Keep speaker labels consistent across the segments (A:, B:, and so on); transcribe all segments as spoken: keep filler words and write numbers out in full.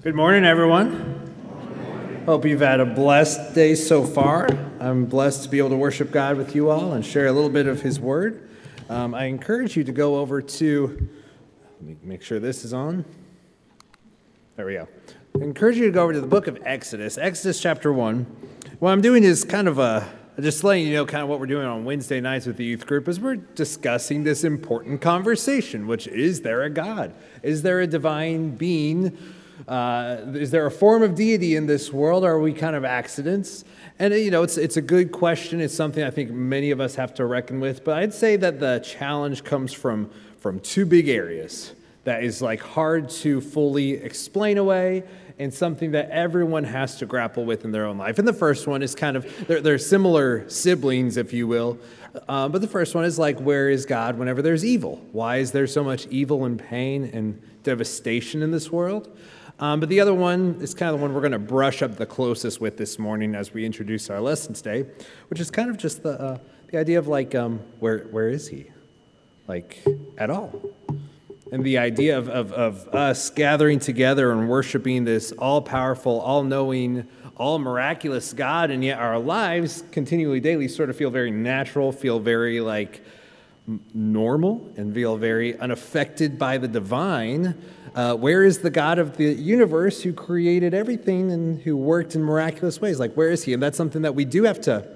A: Good morning, everyone. Hope you've had a blessed day so far. I'm blessed to be able to worship God with you all and share a little bit of His Word. Um, I encourage you to go over to, let me make sure this is on. There we go. I encourage you to go over to the book of Exodus, Exodus chapter one. What I'm doing is kind of a, just letting you know kind of what we're doing on Wednesday nights with the youth group is we're discussing this important conversation, which is there a God? Is there a divine being? Uh, is there a form of deity in this world? Or are we kind of accidents? And, you know, it's it's a good question. It's something I think many of us have to reckon with. But I'd say that the challenge comes from, from two big areas that is, like, hard to fully explain away and something that everyone has to grapple with in their own life. And the first one is kind of, they're, they're similar siblings, if you will. Um, but the first one is, like, where is God whenever there's evil? Why is there so much evil and pain and devastation in this world? Um, but the other one is kind of the one we're going to brush up the closest with this morning as we introduce our lesson today, which is kind of just the uh, the idea of like, um, where where is he? Like, at all. And the idea of, of, of us gathering together and worshiping this all-powerful, all-knowing, all-miraculous God, and yet our lives continually, daily sort of feel very natural, feel very like normal, and feel very unaffected by the divine. Uh, where is the God of the universe who created everything and who worked in miraculous ways? Like, where is he? And that's something that we do have to,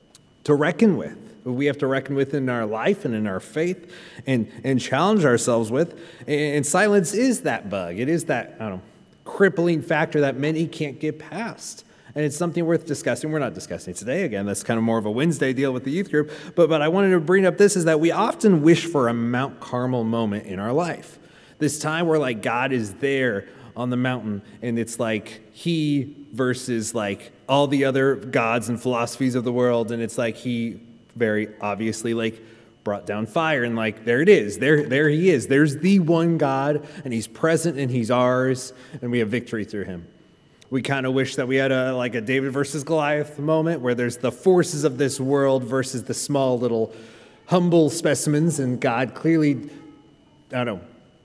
A: to reckon with. We have to reckon with in our life and in our faith and, and challenge ourselves with. And silence is that bug. It is that, I don't know, crippling factor that many can't get past. And it's something worth discussing. We're not discussing it today. Again, that's kind of more of a Wednesday deal with the youth group. But, but I wanted to bring up this is that we often wish for a Mount Carmel moment in our life. This time where, like, God is there on the mountain, and it's like he versus, like, all the other gods and philosophies of the world, and it's like he very obviously, like, brought down fire, and, like, there it is. There, there he is. There's the one God, and he's present, and he's ours, and we have victory through him. We kind of wish that we had a like a David versus Goliath moment where there's the forces of this world versus the small little humble specimens, and God clearly, I don't know,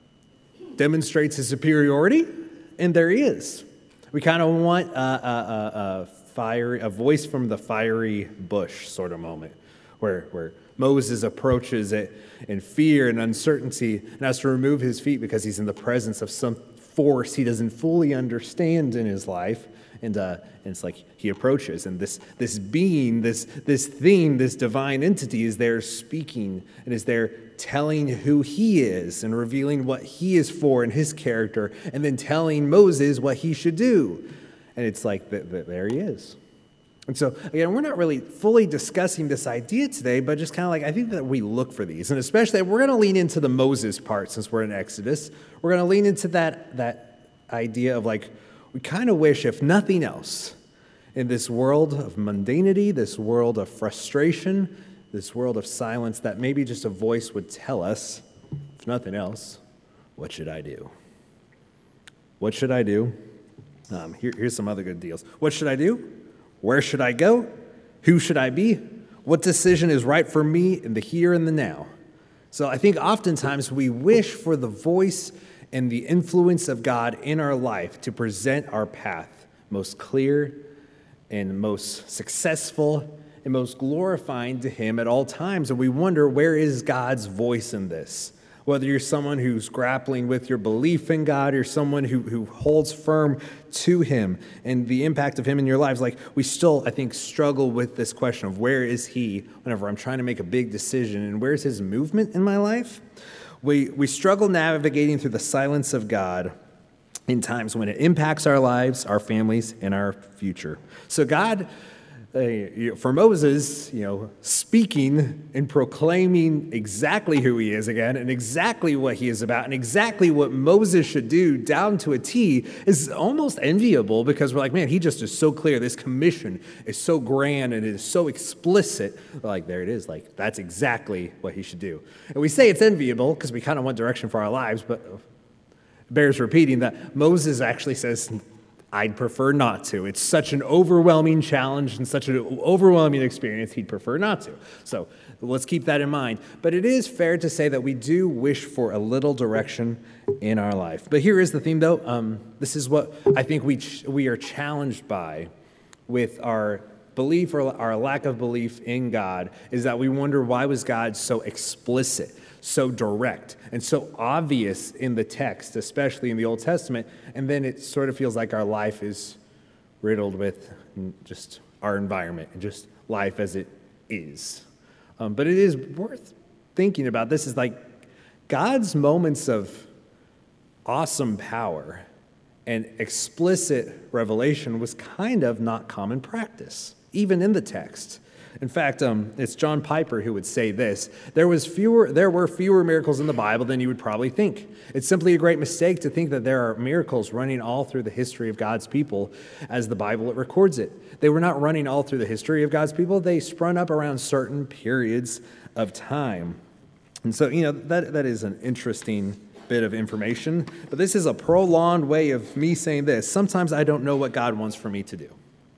A: demonstrates his superiority, and there he is. We kind of want a, a, a, a fiery, a voice from the fiery bush sort of moment, where where Moses approaches it in fear and uncertainty and has to remove his feet because he's in the presence of some force he doesn't fully understand in his life, and uh, and it's like he approaches, and this this being, this this thing, this divine entity is there speaking and is there telling who he is and revealing what he is for and his character, and then telling Moses what he should do. And it's like, th- th- there he is. And so, again, we're not really fully discussing this idea today, but just kind of like, I think that we look for these. And especially, we're going to lean into the Moses part since we're in Exodus. We're going to lean into that, that idea of, like, we kind of wish, if nothing else, in this world of mundanity, this world of frustration, this world of silence, that maybe just a voice would tell us, if nothing else, what should I do? What should I do? Um, here, here's some other good deals. What should I do? Where should I go? Who should I be? What decision is right for me in the here and the now? So I think oftentimes we wish for the voice and the influence of God in our life to present our path most clear and most successful and most glorifying to him at all times. And we wonder, where is God's voice in this? Whether you're someone who's grappling with your belief in God, or someone who, who holds firm to him and the impact of him in your lives, like, we still, I think, struggle with this question of where is he whenever I'm trying to make a big decision, and where's his movement in my life? We, we struggle navigating through the silence of God in times when it impacts our lives, our families, and our future. So God, Uh, for Moses, you know, speaking and proclaiming exactly who he is again, and exactly what he is about, and exactly what Moses should do down to a T is almost enviable, because we're like, man, he just is so clear. This commission is so grand and it is so explicit. We're like, there it is. Like, that's exactly what he should do. And we say it's enviable because we kind of want direction for our lives, but it bears repeating that Moses actually says, I'd prefer not to. It's such an overwhelming challenge and such an overwhelming experience, he'd prefer not to. So let's keep that in mind. But it is fair to say that we do wish for a little direction in our life. But here is the theme, though. Um, this is what I think we ch- we are challenged by with our belief or our lack of belief in God, is that we wonder, why was God so explicit, so direct, and so obvious in the text, especially in the Old Testament, and then it sort of feels like our life is riddled with just our environment and just life as it is. Um, but it is worth thinking about. This is like God's moments of awesome power and explicit revelation was kind of not common practice, even in the text. In fact, um, it's John Piper who would say this: there was fewer, there were fewer miracles in the Bible than you would probably think. It's simply a great mistake to think that there are miracles running all through the history of God's people as the Bible records it. They were not running all through the history of God's people. They sprung up around certain periods of time. And so, you know, that that is an interesting bit of information. But this is a prolonged way of me saying this: sometimes I don't know what God wants for me to do.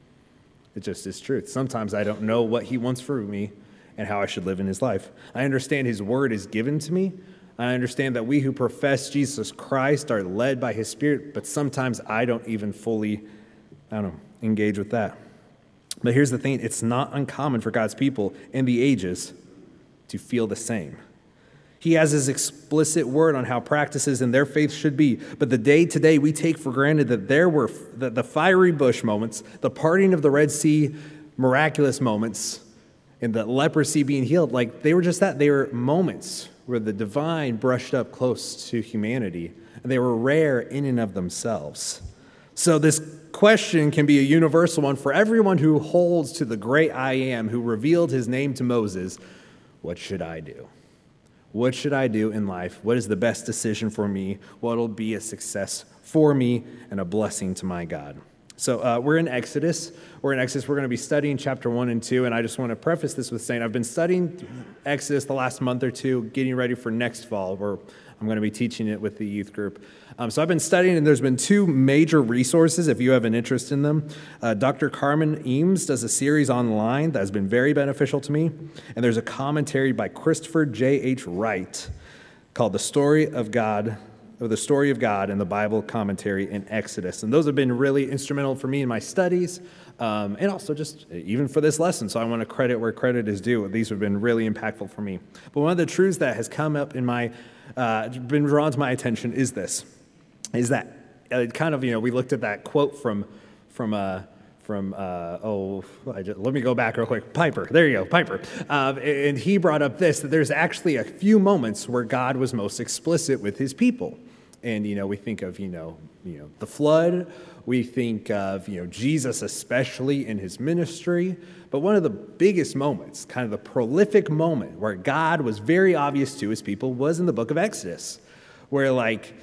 A: It just is truth. Sometimes I don't know what he wants for me and how I should live in his life. I understand his word is given to me. I understand that we who profess Jesus Christ are led by his Spirit, but sometimes I don't even fully, I don't know, engage with that. But here's the thing: it's not uncommon for God's people in the ages to feel the same. He has his explicit word on how practices in their faith should be. But the day to day we take for granted that there were the, the fiery bush moments, the parting of the Red Sea miraculous moments, and the leprosy being healed. Like, they were just that. They were moments where the divine brushed up close to humanity. And they were rare in and of themselves. So this question can be a universal one for everyone who holds to the great I Am, who revealed his name to Moses. What should I do? What should I do in life? What is the best decision for me? What will be a success for me and a blessing to my God? So uh, we're in Exodus. We're in Exodus. We're going to be studying chapter one and two. And I just want to preface this with saying I've been studying Exodus the last month or two, getting ready for next fall, where I'm going to be teaching it with the youth group. Um, so I've been studying, and there's been two major resources if you have an interest in them. Uh, Doctor Carmen Eames does a series online that has been very beneficial to me. And there's a commentary by Christopher J H Wright called The Story of God, or The Story of God and the Bible Commentary in Exodus. And those have been really instrumental for me in my studies, um, and also just even for this lesson. So I want to credit where credit is due. These have been really impactful for me. But one of the truths that has come up in my, uh, been drawn to my attention is this, is that uh, kind of, you know, we looked at that quote from, from, uh, from, uh, oh, I just, let me go back real quick. Piper, there you go, Piper. Uh, and he brought up this, that there's actually a few moments where God was most explicit with his people. And, you know, we think of, you know, you know, the flood. We think of, you know, Jesus, especially in his ministry. But one of the biggest moments, kind of the prolific moment where God was very obvious to his people, was in the book of Exodus, where, like,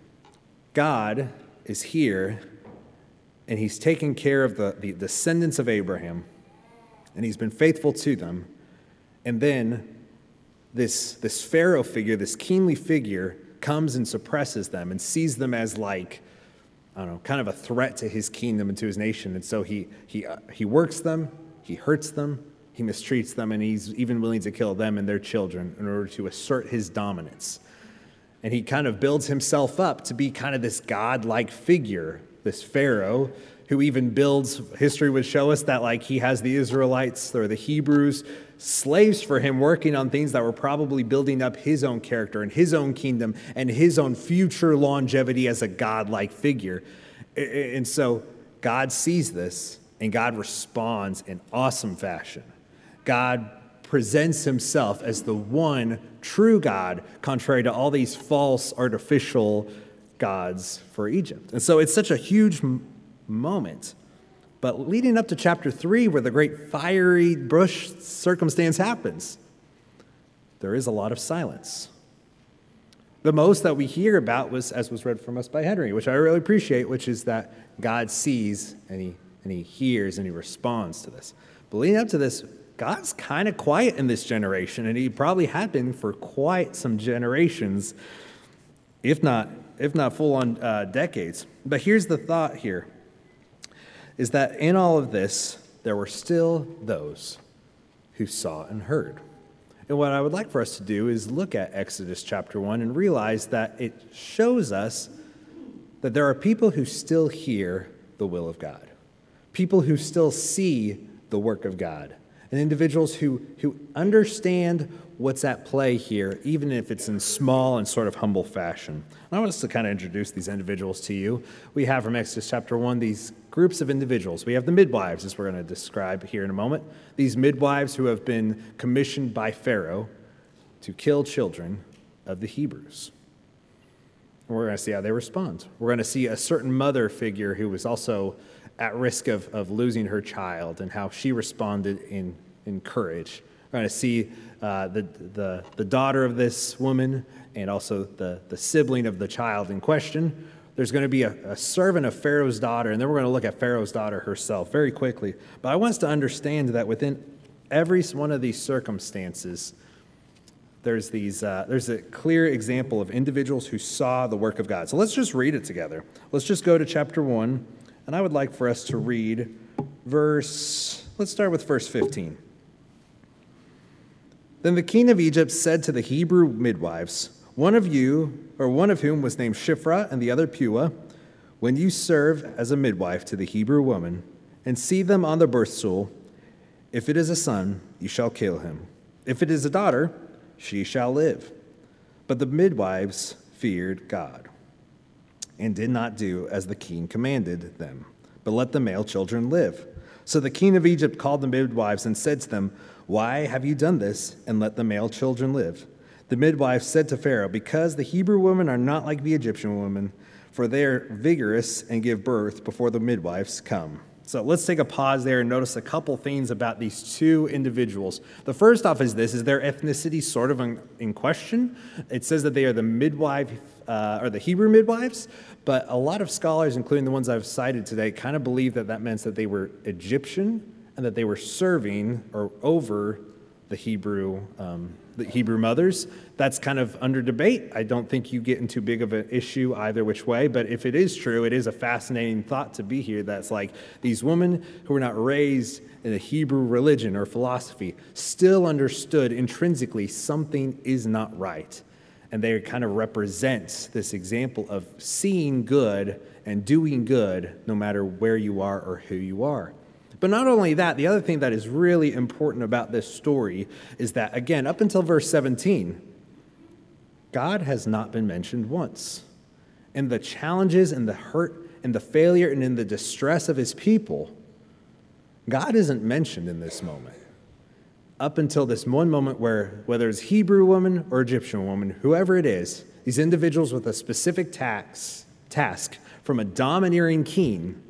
A: God is here, and he's taken care of the, the descendants of Abraham, and he's been faithful to them. And then this, this Pharaoh figure, this kingly figure, comes and suppresses them and sees them as, like, I don't know, kind of a threat to his kingdom and to his nation. And so he he uh, he works them, he hurts them, he mistreats them, and he's even willing to kill them and their children in order to assert his dominance. And he kind of builds himself up to be kind of this God-like figure, this Pharaoh, who even builds, history would show us that, like, he has the Israelites or the Hebrews, slaves for him, working on things that were probably building up his own character and his own kingdom and his own future longevity as a God-like figure. And so God sees this, and God responds in awesome fashion. God presents himself as the one true God, contrary to all these false, artificial gods for Egypt. And so it's such a huge m- moment. But leading up to chapter three, where the great fiery bush circumstance happens, there is a lot of silence. The most that we hear about was, as was read from us by Henry, which I really appreciate, which is that God sees and he and he hears and he responds to this. But leading up to this, God's kind of quiet in this generation, and he probably had been for quite some generations, if not if not full-on uh, decades. But here's the thought here, is that in all of this, there were still those who saw and heard. And what I would like for us to do is look at Exodus chapter one and realize that it shows us that there are people who still hear the will of God, people who still see the work of God, and individuals who, who understand what's at play here, even if it's in small and sort of humble fashion. And I want us to kind of introduce these individuals to you. We have from Exodus chapter one these groups of individuals. We have the midwives, as we're going to describe here in a moment. These midwives who have been commissioned by Pharaoh to kill children of the Hebrews. And we're going to see how they respond. We're going to see a certain mother figure who was also at risk of, of losing her child and how she responded in, in courage. We're going to see uh, the, the, the daughter of this woman and also the, the sibling of the child in question. There's going to be a, a servant of Pharaoh's daughter, and then we're going to look at Pharaoh's daughter herself very quickly. But I want us to understand that within every one of these circumstances, there's these uh, there's a clear example of individuals who saw the work of God. So let's just read it together. Let's just go to chapter one, and I would like for us to read verse, let's start with verse fifteen. Then the king of Egypt said to the Hebrew midwives, one of you, or one of whom was named Shiphrah and the other Puah, when you serve as a midwife to the Hebrew woman and see them on the birth stool, if it is a son, you shall kill him. If it is a daughter, she shall live. But the midwives feared God and did not do as the king commanded them, but let the male children live. So the king of Egypt called the midwives and said to them, why have you done this and let the male children live? The midwives said to Pharaoh, because the Hebrew women are not like the Egyptian women, for they are vigorous and give birth before the midwives come. So let's take a pause there and notice a couple things about these two individuals. The first off is this, is their ethnicity sort of in, in question. It says that they are the midwife, uh, or the Hebrew midwives, but a lot of scholars, including the ones I've cited today, kind of believe that that meant that they were Egyptian and that they were serving or over the Hebrew um, the Hebrew mothers. That's kind of under debate. I don't think you get into big of an issue either which way, but if it is true, it is a fascinating thought to be here. That's like these women who were not raised in a Hebrew religion or philosophy still understood intrinsically something is not right. And they kind of represent this example of seeing good and doing good no matter where you are or who you are. But not only that, the other thing that is really important about this story is that, again, up until verse seventeen, God has not been mentioned once. And the challenges and the hurt and the failure and in the distress of his people, God isn't mentioned in this moment. Up until this one moment where, whether it's Hebrew woman or Egyptian woman, whoever it is, these individuals with a specific tax, task from a domineering king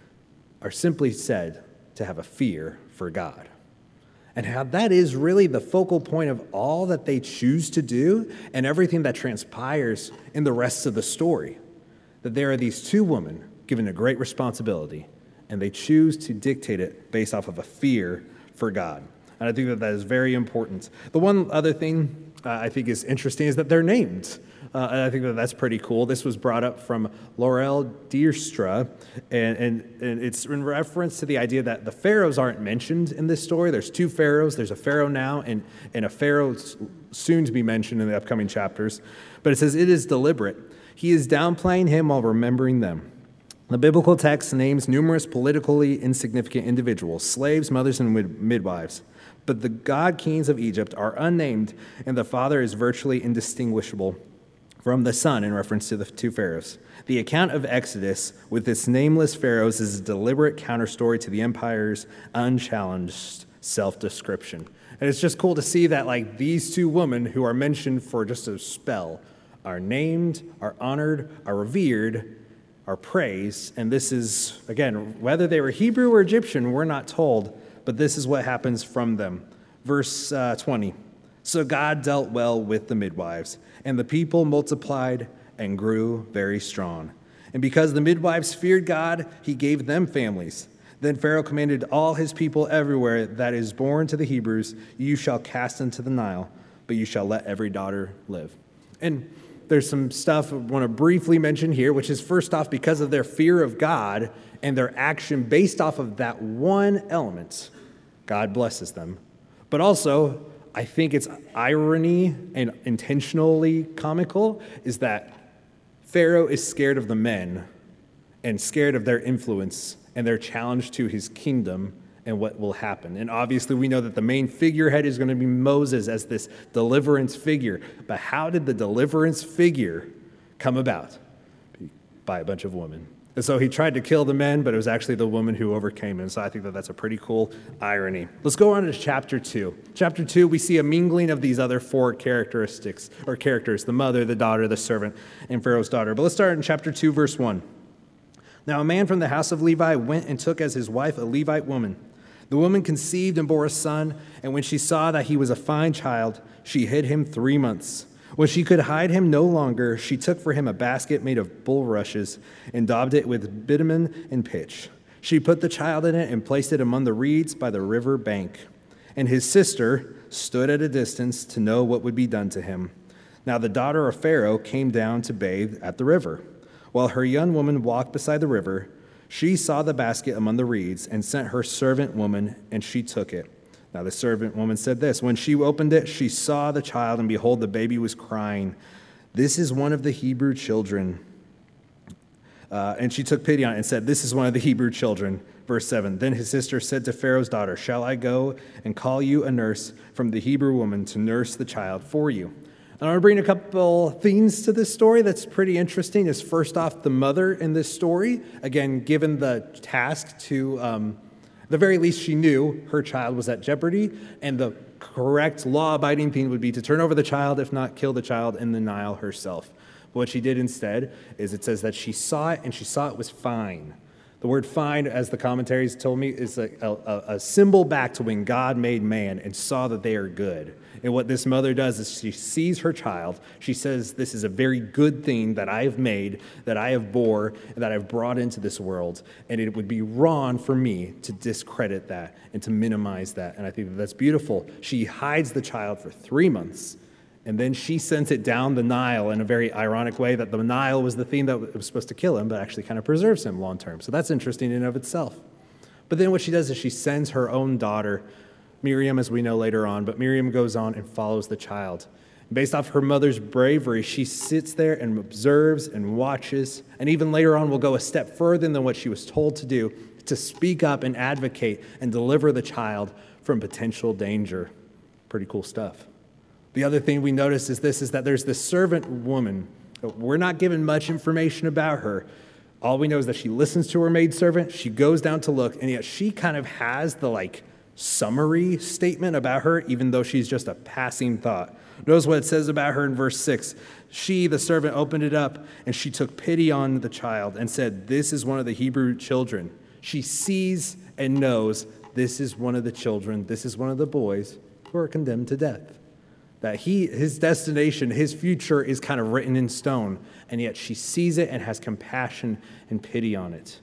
A: are simply said to have a fear for God. And how that is really the focal point of all that they choose to do and everything that transpires in the rest of the story. That there are these two women given a great responsibility, and they choose to dictate it based off of a fear for God. And I think that that is very important. The one other thing uh, I think is interesting is that they're named. Uh, and I think that that's pretty cool. This was brought up from Laurel Dierstra, and, and, and it's in reference to the idea that the pharaohs aren't mentioned in this story. There's two pharaohs. There's a pharaoh now and, and a pharaoh soon to be mentioned in the upcoming chapters. But it says it is deliberate. He is downplaying him while remembering them. The biblical text names numerous politically insignificant individuals, slaves, mothers, and mid- midwives. But the god kings of Egypt are unnamed, and the father is virtually indistinguishable from the son in reference to the two pharaohs. The account of Exodus with its nameless pharaohs is a deliberate counterstory to the empire's unchallenged self-description. And it's just cool to see that like these two women who are mentioned for just a spell are named, are honored, are revered, are praised. And this is, again, whether they were Hebrew or Egyptian, we're not told, but this is what happens from them. Verse uh, twenty. So God dealt well with the midwives, and the people multiplied and grew very strong. And because the midwives feared God, he gave them families. Then Pharaoh commanded all his people everywhere that is born to the Hebrews, you shall cast into the Nile, but you shall let every daughter live. And there's some stuff I want to briefly mention here, which is first off, because of their fear of God and their action based off of that one element, God blesses them. But also, I think it's irony and intentionally comical, is that Pharaoh is scared of the men and scared of their influence and their challenge to his kingdom and what will happen. And obviously we know that the main figurehead is going to be Moses as this deliverance figure. But how did the deliverance figure come about? By a bunch of women. And so he tried to kill the men, but it was actually the woman who overcame him. So I think that that's a pretty cool irony. Let's go on to chapter two. Chapter two, we see a mingling of these other four characteristics, or characters, the mother, the daughter, the servant, and Pharaoh's daughter. But let's start in chapter two, verse one. Now a man from the house of Levi went and took as his wife a Levite woman. The woman conceived and bore a son, and when she saw that he was a fine child, she hid him three months. When she could hide him no longer, she took for him a basket made of bulrushes and daubed it with bitumen and pitch. She put the child in it and placed it among the reeds by the river bank. And his sister stood at a distance to know what would be done to him. Now the daughter of Pharaoh came down to bathe at the river. While her young woman walked beside the river, she saw the basket among the reeds and sent her servant woman, and she took it. Now the servant woman said this, when she opened it, she saw the child, and behold, the baby was crying. This is one of the Hebrew children. Uh, and she took pity on it and said, this is one of the Hebrew children. Verse seven, then his sister said to Pharaoh's daughter, shall I go and call you a nurse from the Hebrew woman to nurse the child for you? And I want to bring a couple themes to this story that's pretty interesting. Is first off, the mother in this story, again, given the task to, um, at the very least, she knew her child was at jeopardy, and the correct law-abiding thing would be to turn over the child, if not kill the child in the Nile herself. But what she did instead is it says that she saw it, and she saw it was fine. The word fine, as the commentaries told me, is a, a, a symbol back to when God made man and saw that they are good. And what this mother does is she sees her child. She says, this is a very good thing that I have made, that I have bore, and that I've brought into this world. And it would be wrong for me to discredit that and to minimize that. And I think that that's beautiful. She hides the child for three months. And then she sent it down the Nile in a very ironic way, that the Nile was the thing that was supposed to kill him, but actually kind of preserves him long term. So that's interesting in and of itself. But then what she does is she sends her own daughter, Miriam, as we know later on, but Miriam goes on and follows the child. Based off her mother's bravery, she sits there and observes and watches, and even later on will go a step further than what she was told to do, to speak up and advocate and deliver the child from potential danger. Pretty cool stuff. The other thing we notice is this, is that there's this servant woman. We're not given much information about her. All we know is that she listens to her maidservant, she goes down to look, and yet she kind of has the like summary statement about her, even though she's just a passing thought. Notice what it says about her in verse six. She, the servant, opened it up, and she took pity on the child and said, this is one of the Hebrew children. She sees and knows this is one of the children, this is one of the boys who are condemned to death. That he, his destination, his future is kind of written in stone, and yet she sees it and has compassion and pity on it.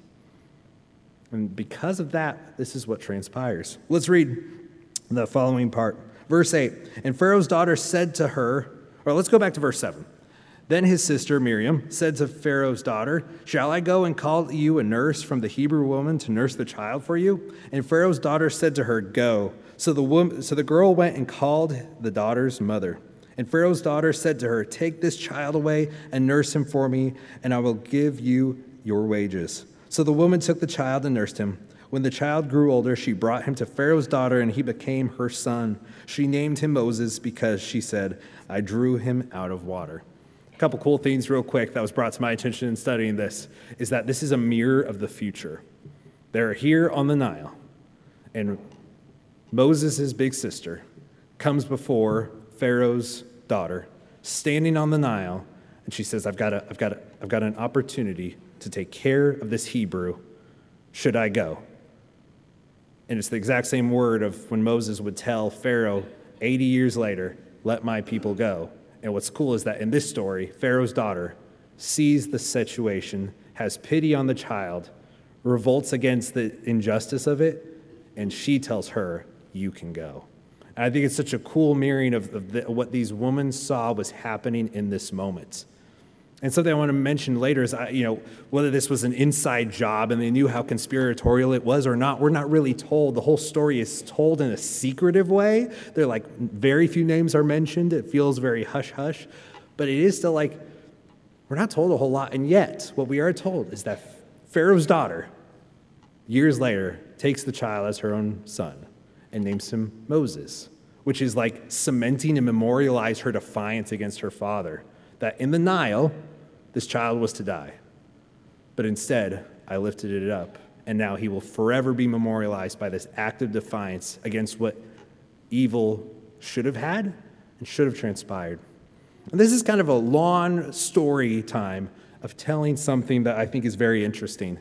A: And because of that, this is what transpires. Let's read the following part. Verse eight, and Pharaoh's daughter said to her, or let's go back to verse seven. Then his sister Miriam said to Pharaoh's daughter, shall I go and call you a nurse from the Hebrew woman to nurse the child for you? And Pharaoh's daughter said to her, go. So the woman, so the girl went and called the daughter's mother. And Pharaoh's daughter said to her, take this child away and nurse him for me, and I will give you your wages. So the woman took the child and nursed him. When the child grew older, she brought him to Pharaoh's daughter, and he became her son. She named him Moses because she said, I drew him out of water. A couple cool things real quick that was brought to my attention in studying this is that this is a mirror of the future. They're here on the Nile, and Moses' big sister comes before Pharaoh's daughter, standing on the Nile, and she says, I've got a, I've got a, I've got an opportunity to take care of this Hebrew. Should I go? And it's the exact same word of when Moses would tell Pharaoh eighty years later, let my people go. And what's cool is that in this story, Pharaoh's daughter sees the situation, has pity on the child, revolts against the injustice of it, and she tells her, you can go. And I think it's such a cool mirroring of, of the, what these women saw was happening in this moment. And something I want to mention later is, you know, whether this was an inside job and they knew how conspiratorial it was or not, we're not really told. The whole story is told in a secretive way. They're like, very few names are mentioned. It feels very hush-hush. But it is still like, we're not told a whole lot. And yet, what we are told is that Pharaoh's daughter, years later, takes the child as her own son and names him Moses, which is like cementing and memorialize her defiance against her father, that in the Nile, this child was to die. But instead, I lifted it up, and now he will forever be memorialized by this act of defiance against what evil should have had and should have transpired. And this is kind of a long story time of telling something that I think is very interesting.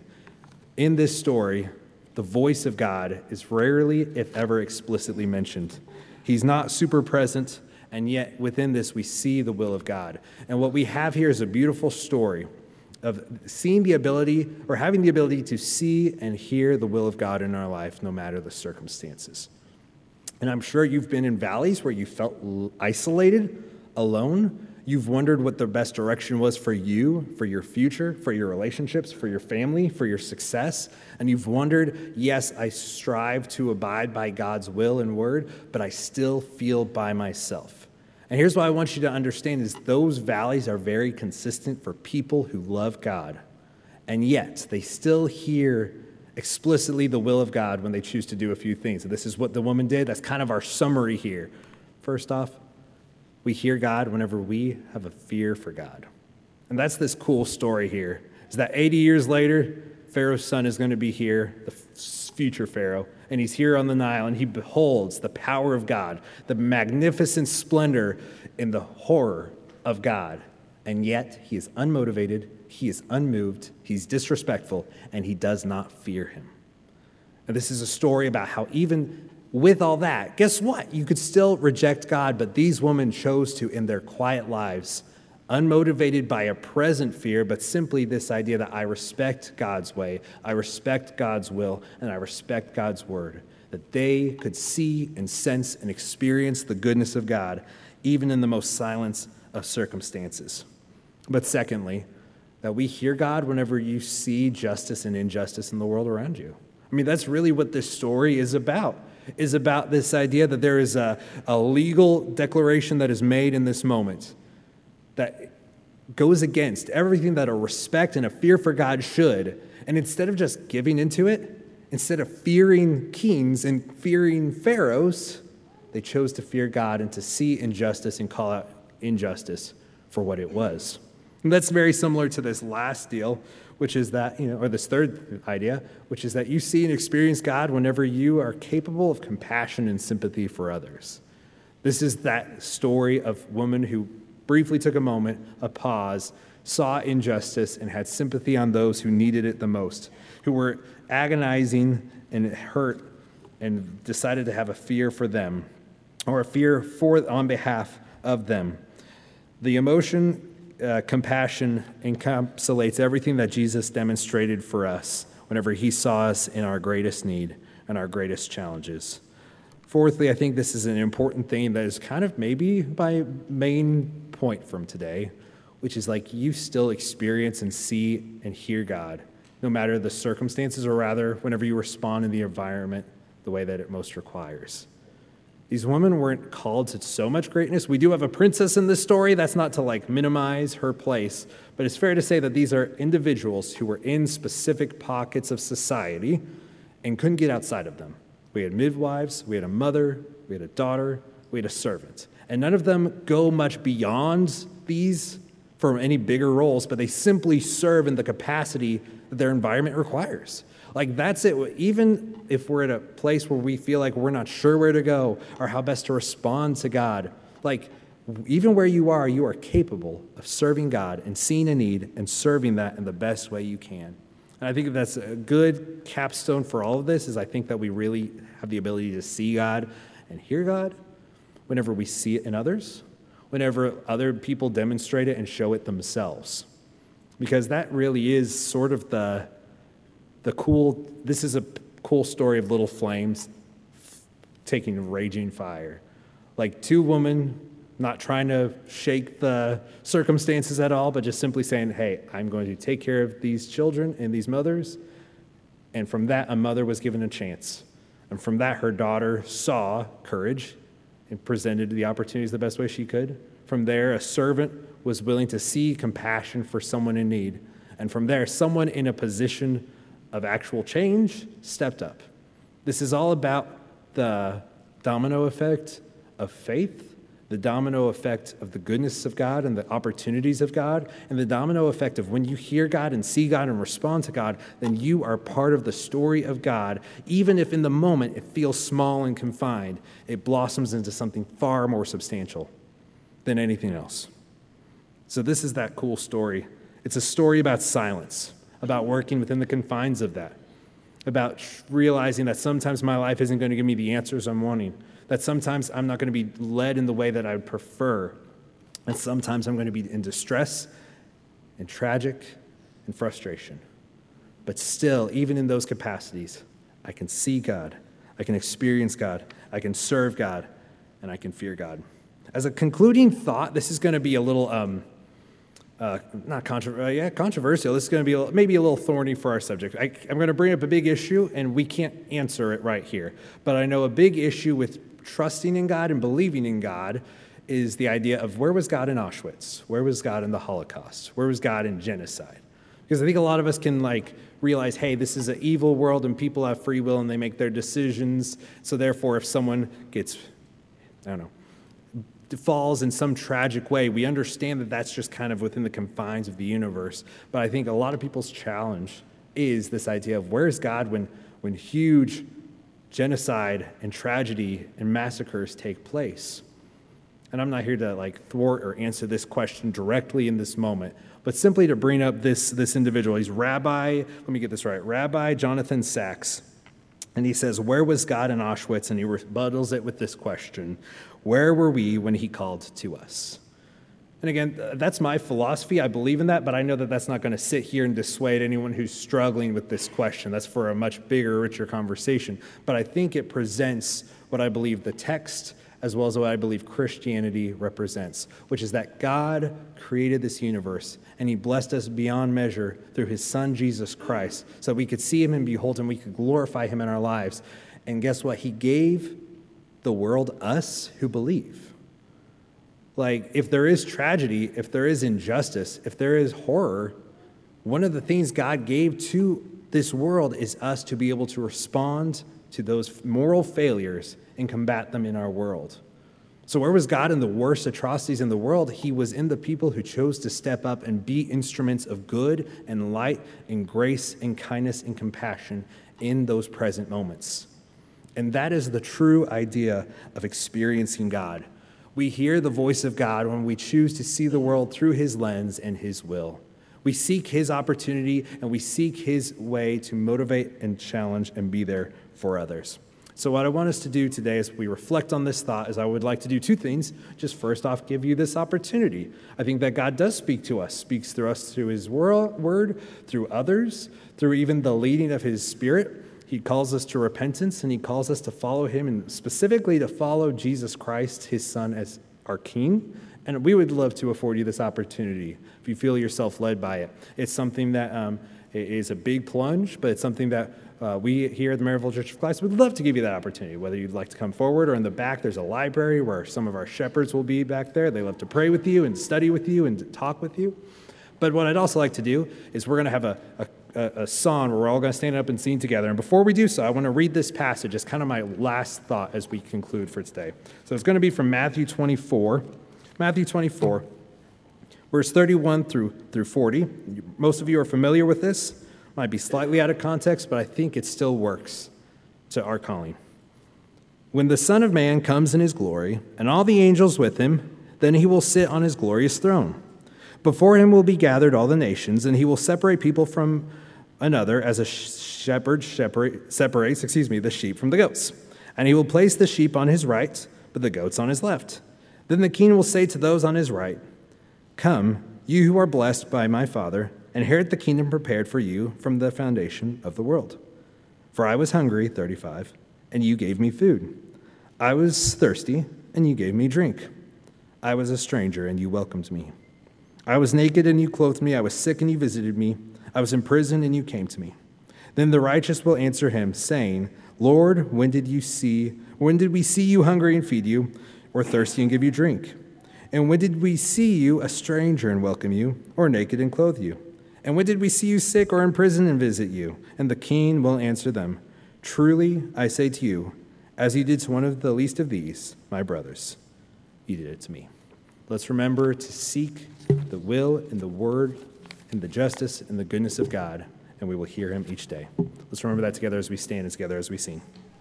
A: In this story, the voice of God is rarely, if ever, explicitly mentioned. He's not super present, and yet within this we see the will of God. And what we have here is a beautiful story of seeing the ability, or having the ability to see and hear the will of God in our life, no matter the circumstances. And I'm sure you've been in valleys where you felt isolated, alone. You've wondered what the best direction was for you, for your future, for your relationships, for your family, for your success. And you've wondered, yes, I strive to abide by God's will and word, but I still feel by myself. And here's what I want you to understand is those valleys are very consistent for people who love God. And yet, they still hear explicitly the will of God when they choose to do a few things. And this is what the woman did. That's kind of our summary here. First off, we hear God whenever we have a fear for God. And that's this cool story here, is that eighty years later, Pharaoh's son is going to be here, the future Pharaoh, and he's here on the Nile, and he beholds the power of God, the magnificent splendor and the horror of God. And yet, he is unmotivated, he is unmoved, he's disrespectful, and he does not fear him. And this is a story about how even with all that, guess what? You could still reject God, but these women chose to in their quiet lives, unmotivated by a present fear, but simply this idea that I respect God's way, I respect God's will, and I respect God's word, that they could see and sense and experience the goodness of God, even in the most silence of circumstances. But secondly, that we hear God whenever you see justice and injustice in the world around you. I mean, that's really what this story is about. Is about this idea that there is a, a legal declaration that is made in this moment that goes against everything that a respect and a fear for God should. And instead of just giving into it, instead of fearing kings and fearing pharaohs, they chose to fear God and to see injustice and call out injustice for what it was. And that's very similar to this last deal, which is that, you know, or this third idea, which is that you see and experience God whenever you are capable of compassion and sympathy for others. This is that story of woman who briefly took a moment, a pause, saw injustice, and had sympathy on those who needed it the most, who were agonizing and hurt, and decided to have a fear for them, or a fear for on behalf of them. The emotion Uh, compassion encapsulates everything that Jesus demonstrated for us whenever he saw us in our greatest need and our greatest challenges. Fourthly, I think this is an important thing that is kind of maybe my main point from today, which is like you still experience and see and hear God, no matter the circumstances, or rather, whenever you respond in the environment the way that it most requires. These women weren't called to so much greatness. We do have a princess in this story. That's not to like minimize her place, but it's fair to say that these are individuals who were in specific pockets of society and couldn't get outside of them. We had midwives, we had a mother, we had a daughter, we had a servant. And none of them go much beyond these for any bigger roles, but they simply serve in the capacity that their environment requires. Like, that's it. Even if we're at a place where we feel like we're not sure where to go or how best to respond to God, like, even where you are, you are capable of serving God and seeing a need and serving that in the best way you can. And I think that's a good capstone for all of this, is I think that we really have the ability to see God and hear God whenever we see it in others, whenever other people demonstrate it and show it themselves. Because that really is sort of the... The cool, this is a cool story of little flames taking raging fire. Like two women, not trying to shake the circumstances at all, but just simply saying, hey, I'm going to take care of these children and these mothers. And from that, a mother was given a chance. And from that, her daughter saw courage and presented the opportunities the best way she could. From there, a servant was willing to see compassion for someone in need. And from there, someone in a position of actual change stepped up. This is all about the domino effect of faith, the domino effect of the goodness of God and the opportunities of God, and the domino effect of when you hear God and see God and respond to God, then you are part of the story of God. Even if in the moment it feels small and confined, it blossoms into something far more substantial than anything else. So this is that cool story. It's a story about silence, about working within the confines of that, about realizing that sometimes my life isn't going to give me the answers I'm wanting, that sometimes I'm not going to be led in the way that I would prefer, and sometimes I'm going to be in distress and tragic and frustration. But still, even in those capacities, I can see God, I can experience God, I can serve God, and I can fear God. As a concluding thought, this is going to be a little, um, uh, not controversial, uh, yeah, controversial. This is going to be a, maybe a little thorny for our subject. I, I'm going to bring up a big issue, and we can't answer it right here. But I know a big issue with trusting in God and believing in God is the idea of where was God in Auschwitz? Where was God in the Holocaust? Where was God in genocide? Because I think a lot of us can like realize, hey, this is an evil world and people have free will and they make their decisions. So therefore, if someone gets, I don't know, falls in some tragic way, we understand that that's just kind of within the confines of the universe. But I think a lot of people's challenge is this idea of where is God when, when huge genocide and tragedy and massacres take place? And I'm not here to like thwart or answer this question directly in this moment, but simply to bring up this, this individual. He's Rabbi, let me get this right, Rabbi Jonathan Sacks. And he says, where was God in Auschwitz? And he rebuttals it with this question: where were we when he called to us? And again, that's my philosophy. I believe in that, but I know that that's not going to sit here and dissuade anyone who's struggling with this question. That's for a much bigger, richer conversation. But I think it presents what I believe the text, as well as what I believe Christianity represents, which is that God created this universe, and he blessed us beyond measure through his son, Jesus Christ, so we could see him and behold him, we could glorify him in our lives. And guess what? He gave the world us who believe. Like, if there is tragedy, if there is injustice, if there is horror, one of the things God gave to this world is us to be able to respond to those moral failures and combat them in our world. So where was God in the worst atrocities in the world? He was in the people who chose to step up and be instruments of good and light and grace and kindness and compassion in those present moments. And that is the true idea of experiencing God. We hear the voice of God when we choose to see the world through his lens and his will. We seek his opportunity and we seek his way to motivate and challenge and be there for others. So what I want us to do today as we reflect on this thought is I would like to do two things. Just first off, give you this opportunity. I think that God does speak to us, speaks through us through his word, through others, through even the leading of his Spirit. He calls us to repentance, and he calls us to follow him, and specifically to follow Jesus Christ, his son, as our King. And we would love to afford you this opportunity if you feel yourself led by it. It's something that um, is a big plunge, but it's something that uh, we here at the Maryville Church of Christ would love to give you that opportunity. Whether you'd like to come forward or in the back, there's a library where some of our shepherds will be back there. They love to pray with you and study with you and talk with you. But what I'd also like to do is we're going to have a, a A, a song where we're all going to stand up and sing together. And before we do so, I want to read this passage as kind of my last thought as we conclude for today. So it's going to be from Matthew twenty-four. Matthew twenty-four, verse thirty-one through, through forty. Most of you are familiar with this. Might be slightly out of context, but I think it still works to our calling. When the Son of Man comes in his glory, and all the angels with him, then he will sit on his glorious throne. Before him will be gathered all the nations, and he will separate people from another as a shepherd separates, excuse me, the sheep from the goats. And he will place the sheep on his right, but the goats on his left. Then the king will say to those on his right, "Come, you who are blessed by my Father, inherit the kingdom prepared for you from the foundation of the world. For I was hungry," thirty-five, "and you gave me food. I was thirsty, and you gave me drink. I was a stranger, and you welcomed me. I was naked, and you clothed me. I was sick, and you visited me. I was in prison, and you came to me. Then the righteous will answer him, saying, Lord, when did you see, when did we see you hungry and feed you, or thirsty and give you drink? And when did we see you a stranger and welcome you, or naked and clothe you? And when did we see you sick or in prison and visit you? And the king will answer them, Truly, I say to you, as you did to one of the least of these, my brothers, you did it to me. Let's remember to seek the will and the word and the justice and the goodness of God, and we will hear him each day. Let's remember that together as we stand and together as we sing.